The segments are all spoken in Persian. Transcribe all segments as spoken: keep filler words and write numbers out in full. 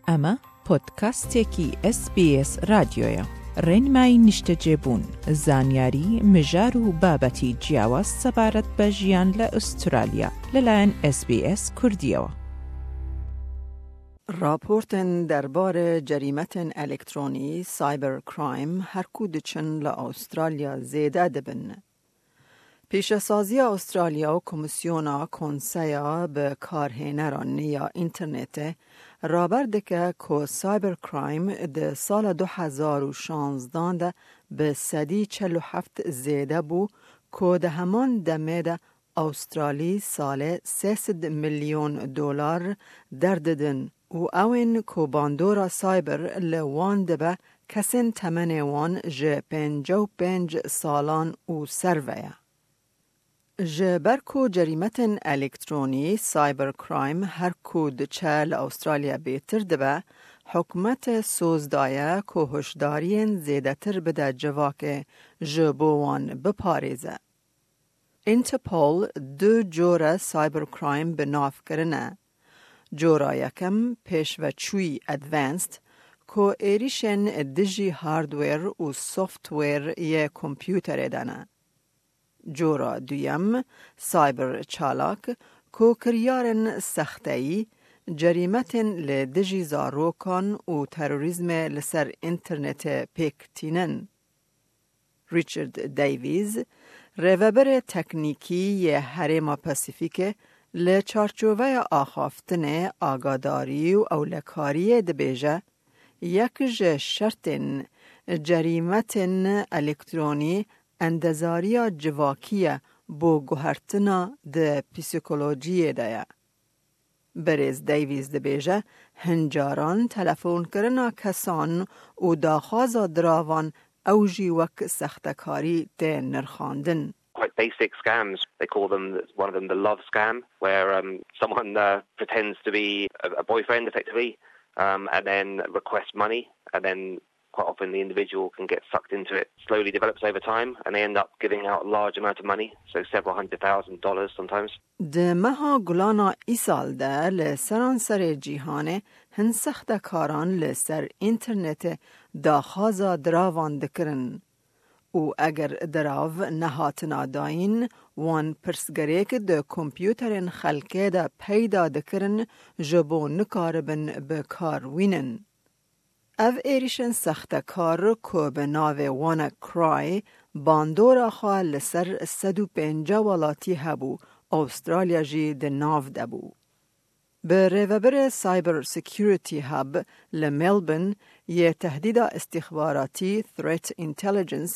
اما پودکاستێکی اس بی اس رادیۆیە. ڕێنمایی نیشتەجێبوون، زانیاری، مژار و بابەتی جیاواز سەبارەت بە ژیان لە ئوسترالیا لەلایەن اس بی اس کوردیەوە. راپۆرتن دەربارە جەریمەتن ئەلکترۆنی سایبەر کرایم هەرکوو دچن لە ئوسترالیا زێدە دەبن. پیشەسازیە ئوسترالیا و کۆمیسیۆنا کۆنسەیە بە کارهێنەران یا ئینترنێتە رابر دکه که سایبر کرایم ده سال دو هزار و شانزده ده به صدی چل و هفت زیده بو که ده همان دمه ده استرالی سال سیصد میلیون دلار درددن و اوین که باندورا سایبر لوان ده به کسین تمن وان جه پنج و پنج سالان و سرویه. جبر کو جریمتن الکترونی سایبر کرایم هر کود چل استرالیا بیتر دبه حکومت سوزدایه که هشدارین زیده تر بده جواک جبوان بپاریزه. اینترپول دو جور سایبر کرایم بناف کرنه. جورا یکم پیش و چوی ادوانسد که ایریشن دیجی هاردویر و سوفتویر یه کمپیوتر دانه. جورا دویم سایبر چالاک کو کریارن سختهی جریمتن لدجی زاروکان و تروریزم لسر انترنت پیکتینن. ریچارد دیویز روبر تکنیکی یه هرما پاسیفیک لچارچوبه آخافتن آگاداری و اولکاری دبیجه یک جه شرطن جریمتن الکترونی اندزاریا جواکیه بو گوهرتنا ده پیسیکولوژی دایا. بریز دیویز ده بیجه هنجاران تلفون کرنا کسان و داخوازا دراوان اوجی وک سختکاری ده نرخاندن. Quite basic scams. They call them, one of them, the love scam, where um, someone uh, pretends to be a, a boyfriend, effectively, um, and then requests money, and then quite often the individual can get sucked into it. Slowly develops over time, and they end up giving out a large amount of money, so several hundred thousand dollars sometimes. ده مها گلانا ایسال ده لسران سر جیهانه هن سخت کاران لسر انترنت داخازا دراوان دکرن. او اگر دراو نهاتنا داین وان پرسگریک ده کمپیوترن خلکه ده پیدا دکرن جبو نکاربن بکار وینن. او ایریشن سخت کار که به ناو وانا کرای باندورا خواه لسر صد و پنجاه ولاتی هبو استرالیا جی ده ناو دبو. به روبر سایبر سیکیوریتی هب لملبن یه تهدید استخباراتی Threat Intelligence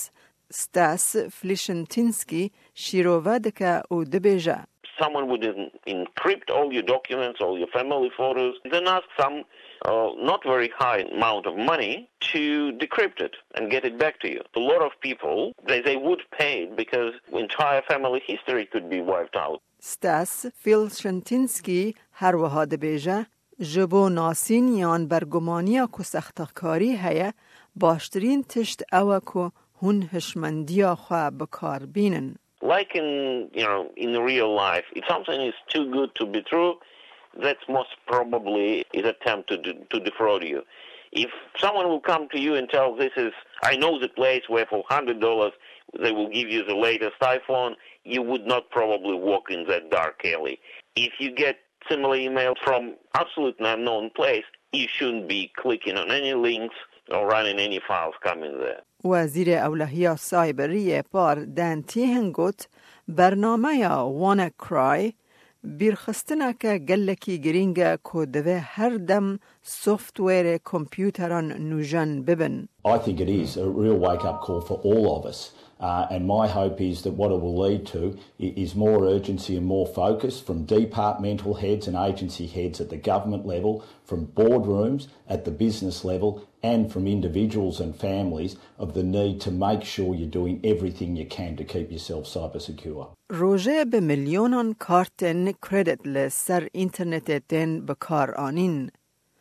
ستاس فلیشنتینسکی شیروه دکه او دبیجه. Someone would encrypt all your documents, all your family photos, then ask some uh, not very high amount of money to decrypt it and get it back to you. A lot of people, they, they would pay it because entire family history could be wiped out. ستاس فلیشنتینسکی هر وها دبیجه جبو ناسین یان برگمانیا که سختکاری هیا باشترین تشت اوه که هون هشمندیا خواه بکار بینن. Like in, you know, in real life, if something is too good to be true, that's most probably is attempt to to defraud you. If someone will come to you and tell this is, I know the place where for one hundred dollars they will give you the latest iPhone, you would not probably walk in that dark alley. If you get similar email from absolutely unknown place, you shouldn't be clicking on any links or running any files coming there. وزیر اولهیا سایبری پار دان تیهن گوت برنامه یا وانا کرای بیرخستنه که گلکی گرینگه که دوه هر دم سوفتویر کمپیوتران نوجن ببن. I think it is a real wake-up call for all of us. Uh, and my hope is that what it will lead to is more urgency and more focus from departmental heads and agency heads at the government level, from boardrooms at the business level, and from individuals and families of the need to make sure you're doing everything you can to keep yourself cyber secure. روژه به میلیونان کارتن کردیت لسر اینترنت تن بکار آنین.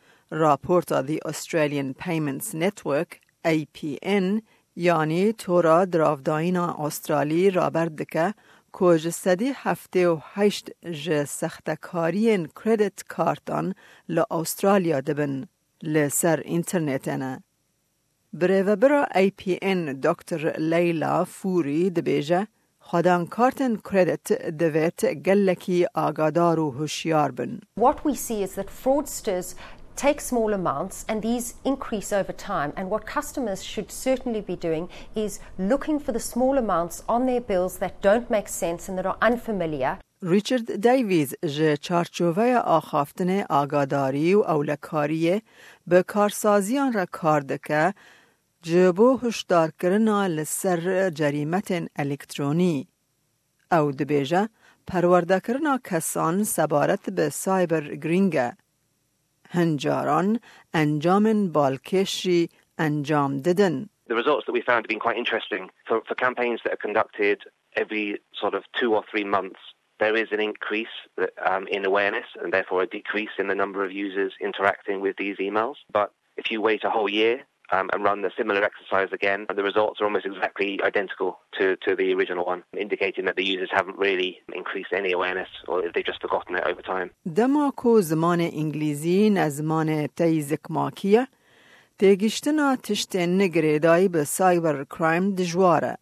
راپورتا The Australian Payments Network A P N یعنی تورا دراوداینا استرالی رابرد که کج صدی هفته و هشت ج سختکارین کردیت کارتان ل استرالیا دبن. لسر انترنتنا. بره برا ای پی ان دکتر لیلا فوری دبیجه خودان کارتن کردیت دویت گلکی آگادار و هوشیار بن. What we see is that fraudsters take small amounts and these increase over time, and what customers should certainly be doing is looking for the small amounts on their bills that don't make sense and that are unfamiliar. ریچارد دیویز ج چارچوبه آخافتن آگاداری و اولکاریه به کارسازیان را کار دکه جبو هشدار کرنا لسر جریمت الکترونی او دبیجه پرورده کرنا کسان سبارت به سایبر گرینگه هنجاران انجام بالکشی انجام ددن. The results that we found have been quite interesting. For, for campaigns that are conducted every sort of two or three months, there is an increase um, in awareness and therefore a decrease in the number of users interacting with these emails. But if you wait a whole year um, and run the similar exercise again, the results are almost exactly identical to, to the original one, indicating that the users haven't really increased any awareness or they've just forgotten it over time. دما کو زمان انگلیزی نزمان تیزک ماکیه تیگشتنا تشت نگریدایی به سایبر کرایم دجواره.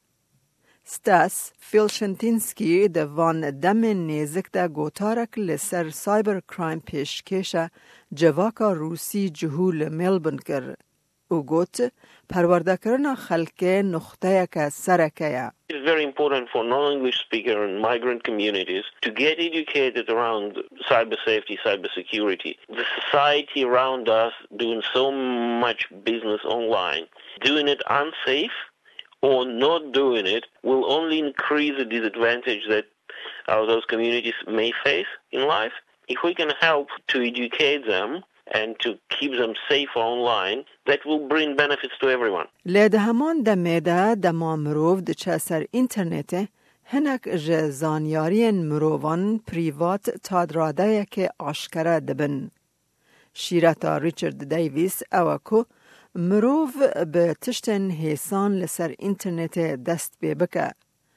ستاس فیلشنتینسکی دوان دم نیزک دا گوتارک لسر سایبر کرایم پیشکشه جواکا روسی جهول ملبن کر. او گوت پرورده کرنا خلکه نخته که سرکه. It's very important for non-English speaker and migrant communities to get educated around cyber safety, cyber security. The society around us doing so much business online, doing it unsafe or not doing it will only increase the disadvantage that uh, those communities may face in life. If we can help to educate them and to keep them safe online, that will bring benefits to everyone. لیده همان دمیده دما مروف دچه سر انترنت هنک جزانیارین مروفان پریوات تادراده که آشکره دبن. شیرتا ریچارد دیویس اوکو مروف به تشتن حسان لسر انترنت دست بی بکه.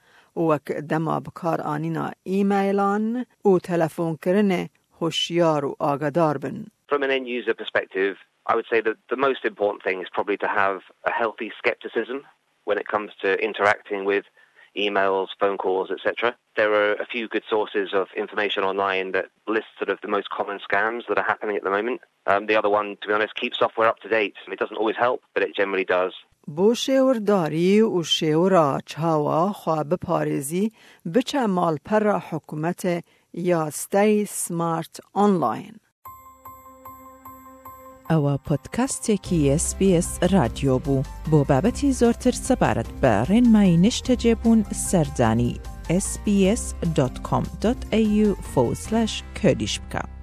وک دما بکار آنینا ایمیلان و تلفون کرنه هوشیار و آگادار بن. From an end-user perspective, I would say that the most important thing is probably to have a healthy skepticism when it comes to interacting with emails, phone calls, et cetera. There are a few good sources of information online that list sort of the most common scams that are happening at the moment. Um, the other one, to be honest, keeps software up to date. It doesn't always help, but it generally does. بو شیورداری و شیورا چاوا خواب پارزی بچه مال پر حکومت یا Stay Smart Online. ئەوە پۆدکاستێکی اس بی اس رادیۆ بوو بۆ بابەتی زۆرتر سەبارەت بە ڕێنمایی نیشتەجێبوون سەردانی اس بی اس دات کۆم دات ئێ یو فۆرسڵەش کوردیش بکە.